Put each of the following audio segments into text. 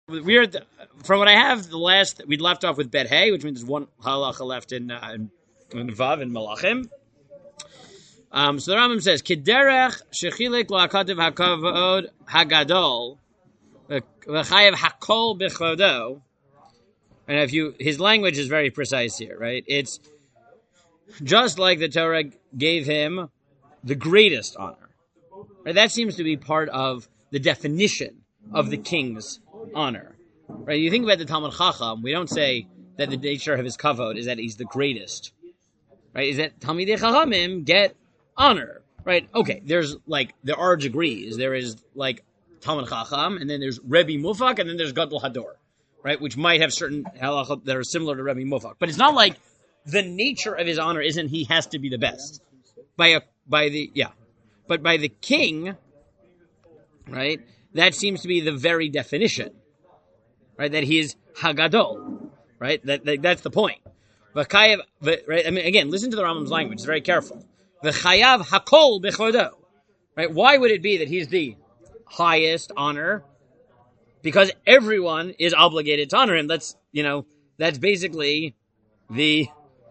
From what I have, the last we'd left off with Bet Hey, which means there's one halacha left in Vav and Malachim. So the Rambam says, "Kiderech shechilik la'akativ hakavod hagadol v'chayev hakol b'chodo." And his language is very precise here, right? It's just like the Torah gave him the greatest honor. Right? That seems to be part of the definition of the king's honor. Right? You think about the Talmud Chacham, we don't say that the nature of his kavod is that he's the greatest. Right? Is that Talmidei Chachamim get honor. Right? Okay, there are degrees. There is Talmud Chacham, and then there's Rebbe Mufak, and then there's Gadol Hador. Right? Which might have certain halachot that are similar to Rebbe Mufak. But it's not like the nature of his honor isn't he has to be the best. But by the king, right, that seems to be the very definition, right, that he is Hagadol, right, that's the point. Right, I mean, again, listen to the Rambam's language, it's very careful. V'chayav hakol b'chodo, right, why would it be that he's the highest honor? Because everyone is obligated to honor him. That's basically the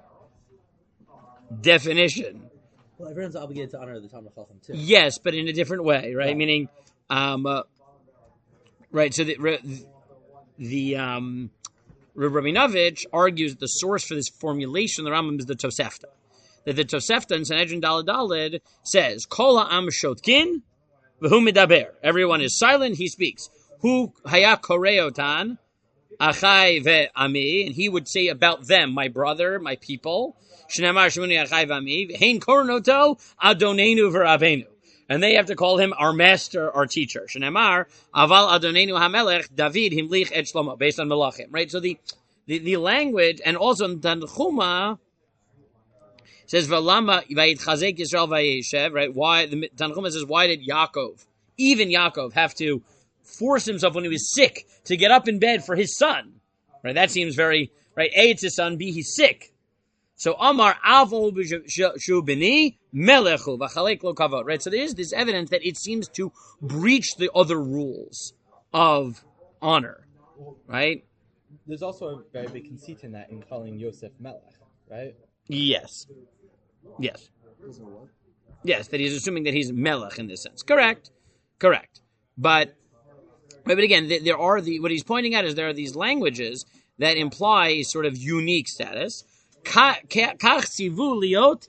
definition. Well, everyone's obligated to honor the Talmud Chacham too. Yes, but in a different way, right? Meaning, right. So the Rabinovich argues that the source for this formulation of the Rambam is the Tosefta. That the Tosefta in Sanhedrin Daled Daled says, "Kol ha'am shotkin v'hu medaber." Everyone is silent. He speaks. Hu haya koreotan achai ve'ami, and he would say about them, my brother, my people. Shnamar shmuni achai ve'ami hein koronoto adonenu v'ravenu, and they have to call him our master, our teacher. Shnamar aval adonenu hamelech David himlich et Shlomo, based on Melachim, right? So the language, and also in Tanchuma says v'lama vayitchazek Yisrael vayeshev, right? Why the Tanchuma says, why did even Yaakov have to force himself when he was sick to get up in bed for his son? Right? That seems very, right? A, it's his son. B, he's sick. So Amar Avol Shubini Melechu V'Chalek Lo Kavod. Right? So there is this evidence that it seems to breach the other rules of honor. Right? There's also a very big conceit in that in calling Yosef Melech, right? Yes. Yes. Yes, that he's assuming that he's Melech in this sense. Correct. But again, there are what he's pointing out is there are these languages that imply sort of unique status. But I think the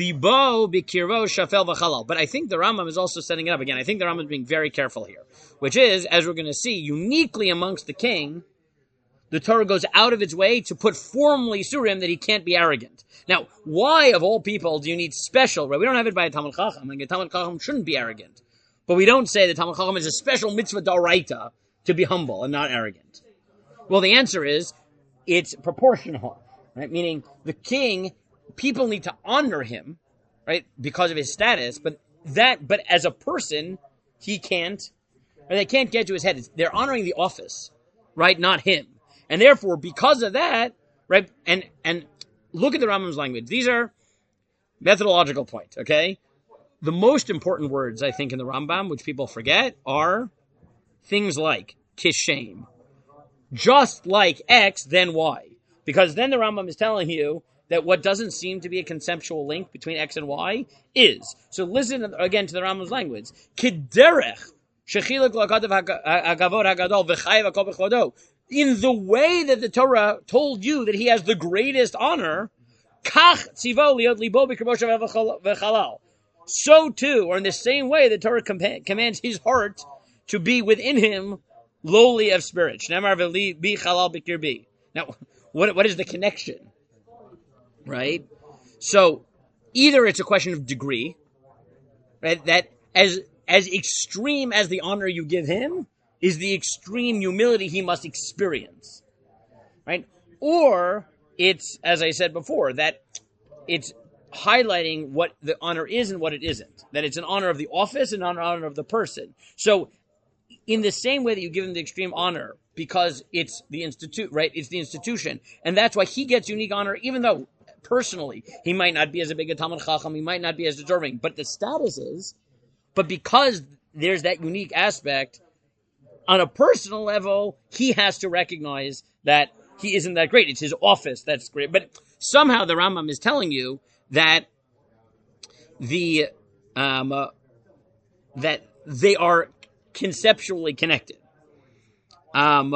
Rambam is also setting it up again. I think the Rambam is being very careful here, which is, as we're going to see, uniquely amongst the king, the Torah goes out of its way to put formally through him that he can't be arrogant. Now, why of all people do you need special? Right? We don't have it by a Talmud Chacham. Like a Talmud Chacham shouldn't be arrogant. But we don't say that Talmud Chacham is a special mitzvah d'oraita to be humble and not arrogant. Well, the answer is it's proportional, right? Meaning the king, people need to honor him, right, because of his status. But as a person, he can't, or they can't get to his head. They're honoring the office, right, not him. And therefore, because of that, right, and look at the Rambam's language. These are methodological points, okay? The most important words, I think, in the Rambam, which people forget, are things like kishem. Just like X, then Y. Because then the Rambam is telling you that what doesn't seem to be a conceptual link between X and Y is. So listen again to the Rambam's language. Kiderech shechilek la'akativ hakavod hagadol v'chayev hakol b'chodo. In the way that the Torah told you that he has the greatest honor, kach tzivo liot libo b'kirbo v'chalal. So too, or in the same way, the Torah commands his heart to be within him lowly of spirit. Shnemar v'li bi chalal b'kirbi. Now, what is the connection? Right? So, either it's a question of degree, right? That as extreme as the honor you give him is the extreme humility he must experience. Right? Or it's, as I said before, that it's highlighting what the honor is and what it isn't. That it's an honor of the office and an honor of the person. So, in the same way that you give him the extreme honor because it's the institute, right? It's the institution. And that's why he gets unique honor, even though personally he might not be as a big a Talmud Chacham, he might not be as deserving, but the status is. But because there's that unique aspect, on a personal level, he has to recognize that he isn't that great. It's his office that's great. But somehow the Rambam is telling you that that they are conceptually connected. And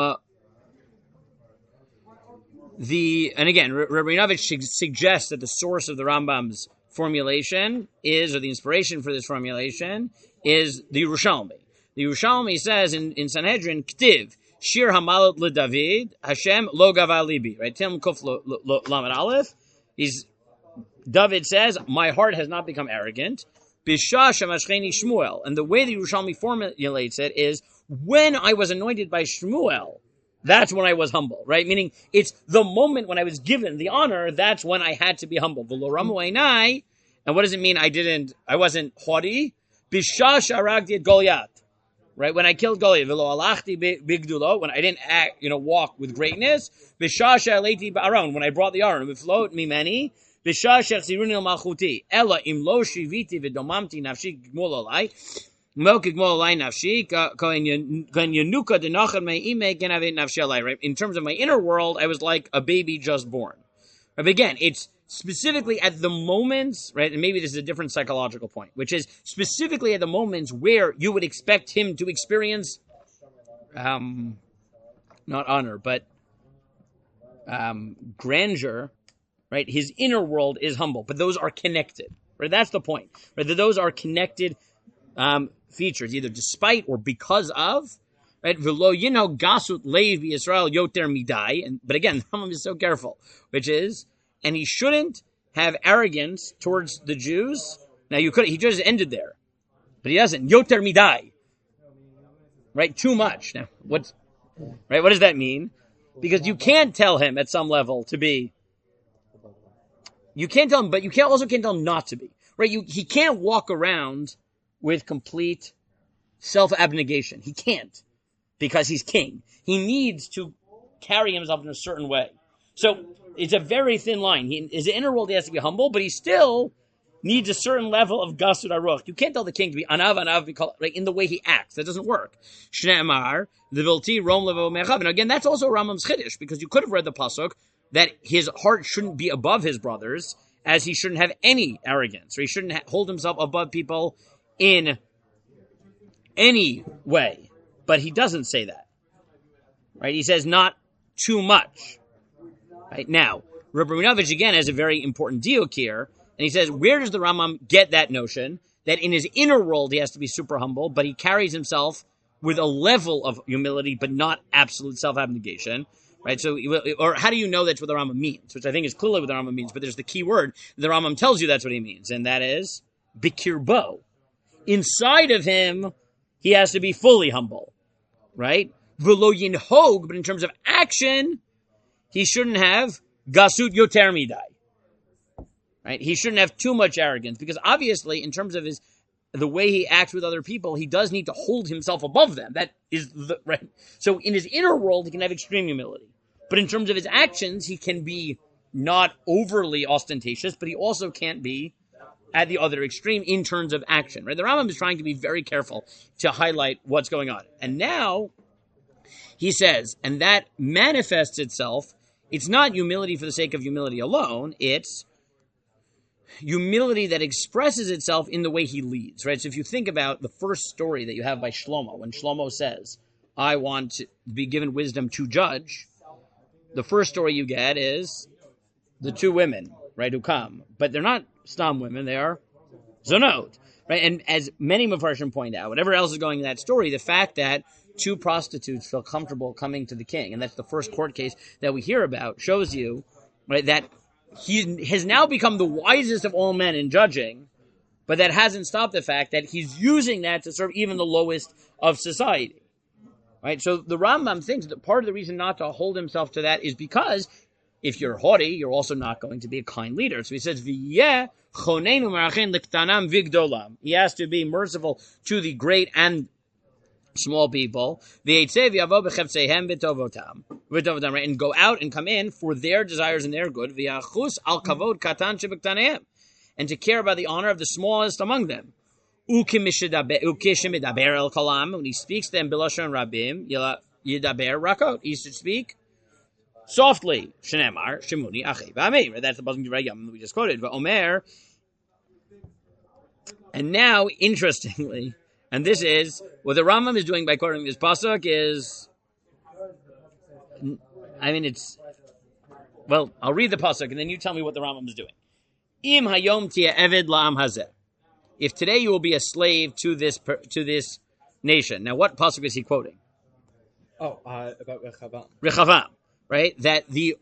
again, Rabinovich suggests that the source of the Rambam's formulation is, or the inspiration for this formulation is the Yerushalmi. The Yerushalmi says in Sanhedrin, Ktiv, Shir Hamalot LeDavid, Hashem lo gava libi. Right? Tim Kuf Lamed Aleph. David says, my heart has not become arrogant. Bisha Shemashcheni Shmuel. And the way the Yerushalmi formulates it is, when I was anointed by Shmuel, that's when I was humble, right? Meaning, it's the moment when I was given the honor, that's when I had to be humble. V'lo ramu einai. And what does it mean I wasn't haughty? Bisha sharagdi et Goliath. Right? When I killed Goliath, v'lo alachti bigdulo, when I didn't walk with greatness. Bisha shaleti ba'aron, when I brought the Aron, v'flot mimeni. Bisha shechziruni al-malchuti. Ella im lo shiviti v'domamti nafshi gmul olai. Right? In terms of my inner world, I was like a baby just born. But again, it's specifically at the moments, right? And maybe this is a different psychological point, which is specifically at the moments where you would expect him to experience, not honor, but grandeur, right? His inner world is humble, but those are connected, right? That's the point, right? That those are connected features, either despite or because of, right? V'lo gasut leiv Yisrael yoter midai. But again, the Rambam is so careful, which is, and he shouldn't have arrogance towards the Jews. Now he just ended there, but he doesn't. Yoter midai, right? Too much. Now, what does that mean? Because you can't tell him at some level to be. You can't tell him, but you can't tell him not to be, right? He can't walk around with complete self-abnegation. He can't, because he's king. He needs to carry himself in a certain way. So it's a very thin line. His inner world, he has to be humble, but he still needs a certain level of gasut aruch. You can't tell the king to be anav, right, in the way he acts. That doesn't work. Shne'emar, levilti rom levo mechav. And again, that's also Rambam's chiddush, because you could have read the pasuk that his heart shouldn't be above his brothers, as he shouldn't have any arrogance, or he shouldn't hold himself above people in any way. But he doesn't say that. Right? He says not too much. Right? Now, Rabbi Rabinovich again has a very important diuk here, and he says, where does the Rambam get that notion that in his inner world he has to be super humble, but he carries himself with a level of humility, but not absolute self-abnegation? Right? So, or how do you know that's what the Rambam means? Which I think is clearly what the Rambam means, but there's the key word. The Rambam tells you that's what he means, and that is bikirbo. Inside of him, he has to be fully humble, right? V'lo yinhog, but in terms of action, he shouldn't have gasut yoter midai, right? He shouldn't have too much arrogance, because obviously, in terms of the way he acts with other people, he does need to hold himself above them. That is right. So in his inner world, he can have extreme humility, but in terms of his actions, he can be not overly ostentatious, but he also can't be at the other extreme in terms of action, right? The Rambam is trying to be very careful to highlight what's going on. And now he says, and that manifests itself, it's not humility for the sake of humility alone, it's humility that expresses itself in the way he leads, right? So if you think about the first story that you have by Shlomo, when Shlomo says, I want to be given wisdom to judge, the first story you get is the two women, right, who come. But they're not Stam women, they are Zonot, right? And as many Mefarshim point out, whatever else is going in that story, the fact that two prostitutes feel comfortable coming to the king, and that's the first court case that we hear about, shows you, right, that he has now become the wisest of all men in judging, but that hasn't stopped the fact that he's using that to serve even the lowest of society, right? So the Rambam thinks that part of the reason not to hold himself to that is because if you're haughty, you're also not going to be a kind leader. So he says, he has to be merciful to the great and small people, right? And go out and come in for their desires and their good, and to care about the honor of the smallest among them. Ukishimidaber el kalam, when he speaks to them, Bilashon Rabim, Yidaber Rakot, he should speak softly. Shenemar, Shemuni, Achi, Ba'ami. That's the Pasuk we just quoted. But Omer, and now, interestingly, and this is, what the Rambam is doing by quoting this Pasuk is, well, I'll read the Pasuk, and then you tell me what the Rambam is doing. Im hayom tia eved la'am hazeh. If today you will be a slave to this nation. Now, what pasuk is he quoting? About Rechavam. Rechavam, right? That the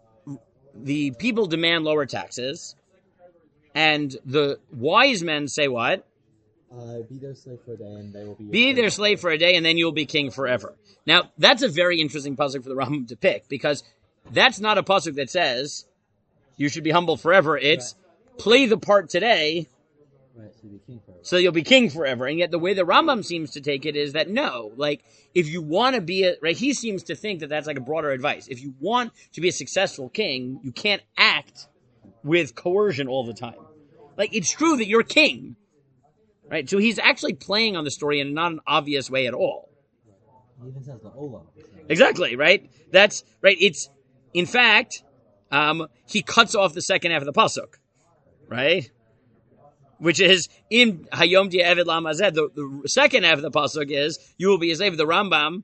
people demand lower taxes, and the wise men say what? Be their slave for a day, and they will be. Be their slave for a day, and then you will be king forever. Now, that's a very interesting pasuk for the Rambam to pick, because that's not a pasuk that says you should be humble forever. It's play the part today. Right, so you'll be king forever. So you'll be king forever. And yet the way the Rambam seems to take it is that no, like, if you want to be he seems to think that that's like a broader advice. If you want to be a successful king, you can't act with coercion all the time. Like, it's true that you're king, right? So he's actually playing on the story in not an obvious way at all. He even says the Olam. Exactly, right? That's, right, it's, in fact, he cuts off the second half of the pasuk, right? Which is in Hayom Tia Eved La'am Hazeh. The second half of the pasuk is you will be a slave. The Rambam,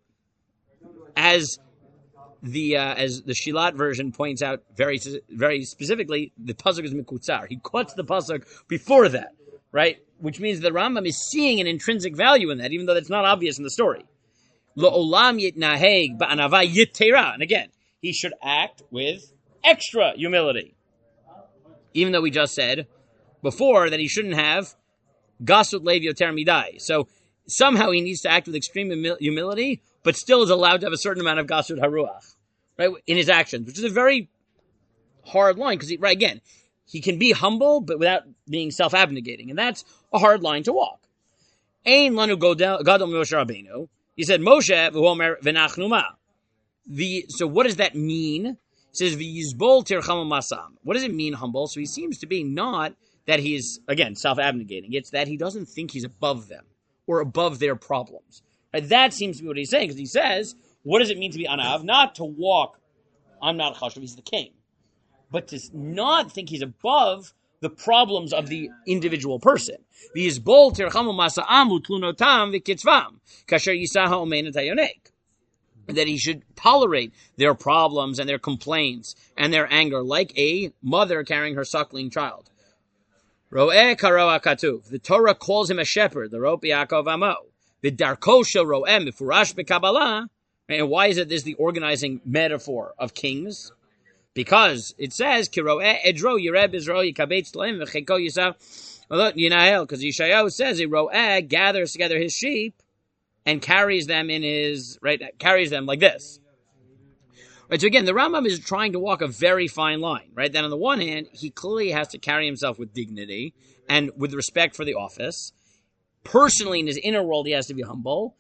as the Shilat version points out very very specifically, the pasuk is mikutzar. He cuts the pasuk before that, right? Which means the Rambam is seeing an intrinsic value in that, even though that's not obvious in the story. Lo'olam yitnaheg ba'anava yitera, and again, he should act with extra humility, even though we just said before that he shouldn't have gasut lev yoter midai. So somehow he needs to act with extreme humility, but still is allowed to have a certain amount of gasut haruach, right, in his actions, which is a very hard line, because again, he can be humble but without being self-abnegating, and that's a hard line to walk. Ein lanu gadol Moshe Rabbeinu. He said Moshe v'homer v'nachnu ma. So what does that mean? It says v'yizbol tircham masam. What does it mean, humble? So he seems to be not that he is, again, self-abnegating. It's that he doesn't think he's above them or above their problems. Right? That seems to be what he's saying, because he says, what does it mean to be anav? Not to walk, I'm not chashuv, he's the king. But to not think he's above the problems of the individual person. V'yizbol tirchamu masa'am utlunotam v'kitzvam kasher yisaha omein tayonek. That he should tolerate their problems and their complaints and their anger like a mother carrying her suckling child. Ro'eh karoa katuv. The Torah calls him a shepherd. The Ro'eh Yaakov Amo. The Darko shel Ro'eh mifurash b'Kabbalah. And why is it this the organizing metaphor of kings? Because it says ki Ro'eh edro yireh b'zro yikabetz leim v'cheko yisav yinahel. Because Yeshayahu says a Ro'eh gathers together his sheep and carries them carries them like this. Right, so again, the Rambam is trying to walk a very fine line, right? Then on the one hand, he clearly has to carry himself with dignity and with respect for the office. Personally, in his inner world, he has to be humble.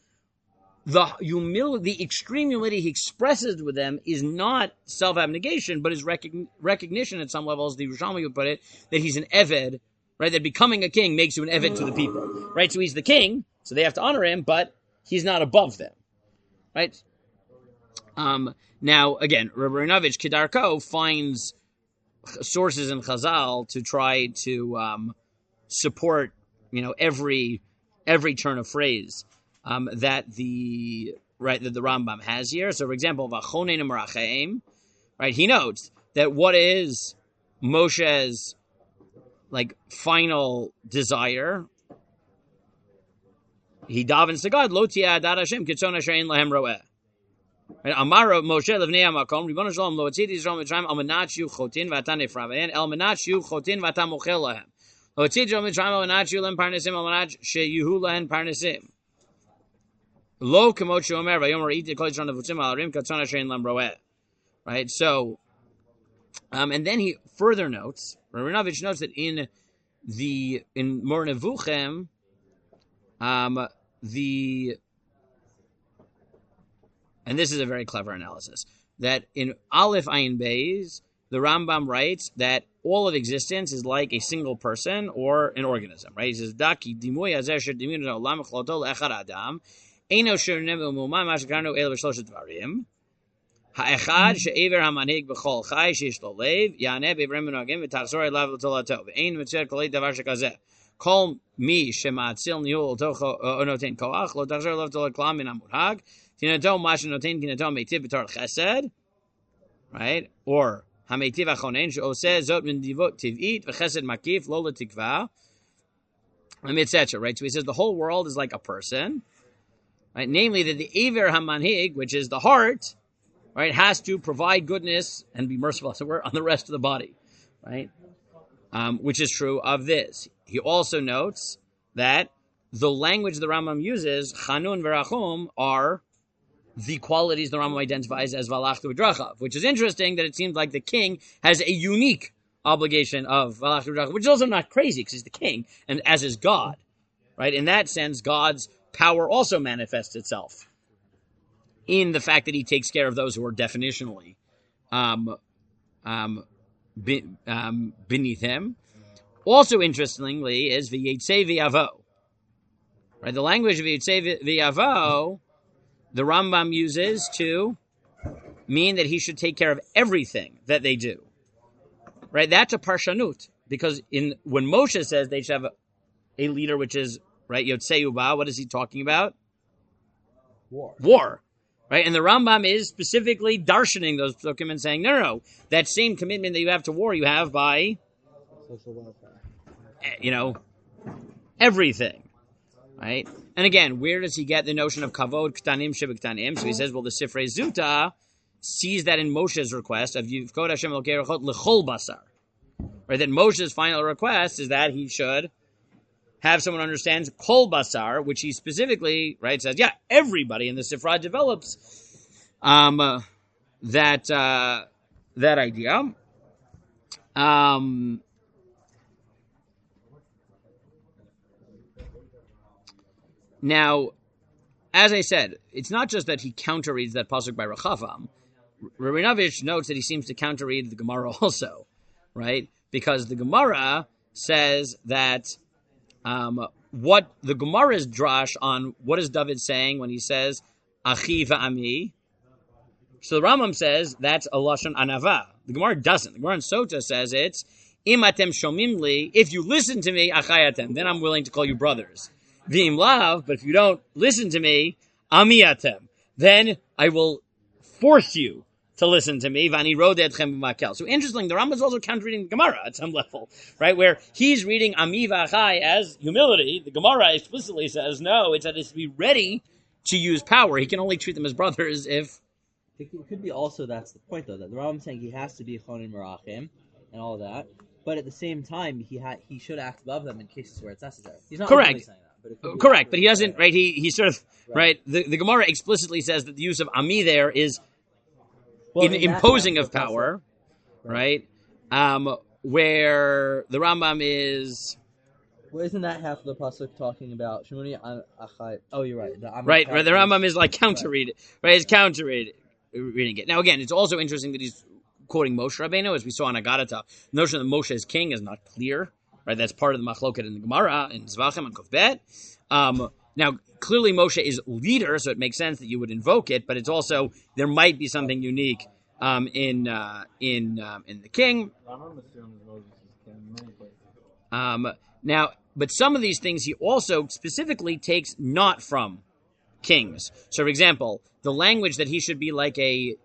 The extreme humility he expresses with them is not self-abnegation, but is recognition at some level, as the Yerushalmi would put it, that he's an eved, right? That becoming a king makes you an eved to the people, right? So he's the king, so they have to honor him, but he's not above them, right? Now, again, Rabbi Rabinovich Kedarko finds sources in Chazal to try to support, every turn of phrase that the Rambam has here. So, for example, Vachonein Marachaim, right? He notes that what is Moshe's final desire. He davens to God, Lo tia adat Hashem kitzon asher ein lahem roeh. Amar Moshe levnei hamakom, Ribono Shalom lo tziti Yisrael mitzrayim al menat shiu chotin v'ata nefrav el menat shiu chotin v'ata mochel lahem. Lo tziti Yisrael mitzrayim al menat shiu lahem parnesim al menat sheyuhu lahem parnesim. Lo kemot sheomer vayomer iti kol Yisrael nevutzim al arim kitzon asher ein lahem roeh. Right. So, and then he further notes. Rabinovich notes that in Mor Nevuchem, and this is a very clever analysis, that in Aleph Ayin Beis, the Rambam writes that all of existence is like a single person or an organism, right? He says, "Daki dimuy azer shediminu olam chloto leechad adam, eino shirnem umumam mashikarnu el v'shloshet dvarim, ha'echad she'ever hamanhig b'chol chai sheish lo lev, yaneh b'evrem menagim v'tachzor elav l'tolato, v'ein mitzvah kolei davar shekazeh, kol mi shematzil niul tocho onoten koach, lo tachzor elav tolat klam min amurhag, tinato mashin noten tinato meitiv b'tar chesed," right? Or Hameitiv achonen she'oseh zot min divot tiv'it v'chesed makif lo letikva, etc. Right? So he says the whole world is like a person, right? Namely that the Aver Hamanhig, which is the heart, right, has to provide goodness and be merciful, as it were, on the rest of the body, right? Which is true of this. He also notes that the language the Rambam uses, Chanun v'Rachum, are the qualities the Rambam identifies as Valachtu v'Drachav, which is interesting that it seems like the king has a unique obligation of Valachtu v'Drachav, which is also not crazy because he's the king, and as is God, right? In that sense, God's power also manifests itself in the fact that he takes care of those who are definitionally beneath him. Also, interestingly, is V'yetzei v'yavo, right? The language of V'yetzei v'yavo the Rambam uses to mean that he should take care of everything that they do. Right? That's a parshanut. Because when Moshe says they should have a leader which is, right, Yotzei Uba, what is he talking about? War. Right? And the Rambam is specifically darshaning those psukim and saying, no, that same commitment that you have to war, you have by, social welfare. Everything. Right? And again, where does he get the notion of kavod ktanim shebektanim? So he says, well, the Sifrei Zuta sees that in Moshe's request of Yivkod Hashem Elokei Rechot L'chol Basar. Right? That Moshe's final request is that he should have someone who understands Kol Basar, which he specifically, right, says, everybody in the Sifra develops that idea. Now, as I said, it's not just that he counterreads that pasuk by Rechavam. Rabinovich notes that he seems to counterread the Gemara also, right? Because the Gemara says that what the Gemara's drash on what is David saying when he says Achi va'ami. So the Rambam says that's a lashon anava. The Gemara doesn't. The Gemara in Sota says it's Im atem shomim li. If you listen to me, achayatem, then I'm willing to call you brothers. V'im lav, but if you don't listen to me, amiyatem, then I will force you to listen to me. Vani rodeh etchem b'makel. So interesting, the Rambam is also counter-reading the Gemara at some level, right? Where he's reading ami v'achai as humility. The Gemara explicitly says, no, it's that it's to be ready to use power. He can only treat them as brothers if... It could be also, that's the point though, that the Rambam saying he has to be chonin merachim and all that, but at the same time, he should act above them in cases where it's necessary. He's not correct. Really saying that. Correct, but he doesn't, right? He sort of, right? The Gemara explicitly says that the use of ami there is imposing of power, right? Where the Rambam is... Well, isn't that half of the pasuk talking about Shemuni Achai? Oh, you're right. Right. The Rambam is like counter-read it, right? It's counter-reading it. Now, again, it's also interesting that he's quoting Moshe Rabbeinu, as we saw in Agadata. The notion that Moshe is king is not clear. Right, that's part of the machloket in the Gemara in Zvachim and Kofbet. Now, clearly Moshe is leader, so it makes sense that you would invoke it. But it's also there might be something unique in the king. Now, but some of these things he also specifically takes not from kings. So, for example, the language that he should be like an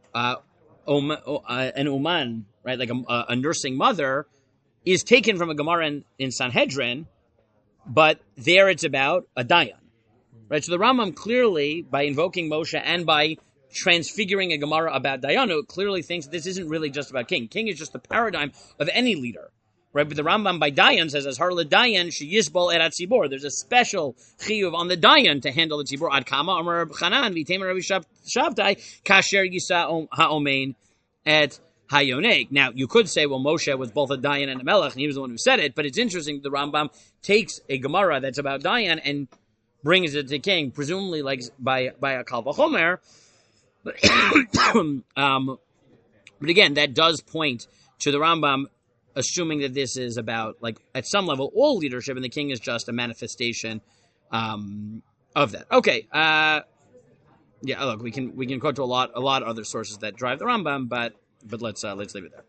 uman, right, like a nursing mother, is taken from a Gemara in Sanhedrin, but there it's about a Dayan. Right? So the Rambam clearly, by invoking Moshe and by transfiguring a Gemara about Dayanu, clearly thinks this isn't really just about king. King is just the paradigm of any leader. Right? But the Rambam by Dayan says, as Harla Dayan, she yisbol erat tzibor. There's a special chiyuv on the Dayan to handle the tzibor. Ad kama amar Chanan, v'temer Rabbi Shabtai, kasher yisa ha'omein et Hayonek. Now, you could say, well, Moshe was both a Dayan and a Melech, and he was the one who said it, but it's interesting the Rambam takes a Gemara that's about Dayan and brings it to king, presumably like by a Kal V'chomer. But again, that does point to the Rambam, assuming that this is about, like, at some level, all leadership, and the king is just a manifestation of that. Okay. Yeah, look, we can quote to a lot of other sources that drive the Rambam, but let's leave it there.